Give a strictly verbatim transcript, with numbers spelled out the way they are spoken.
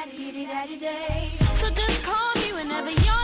daddy, daddy, daddy day. So just call me whenever you're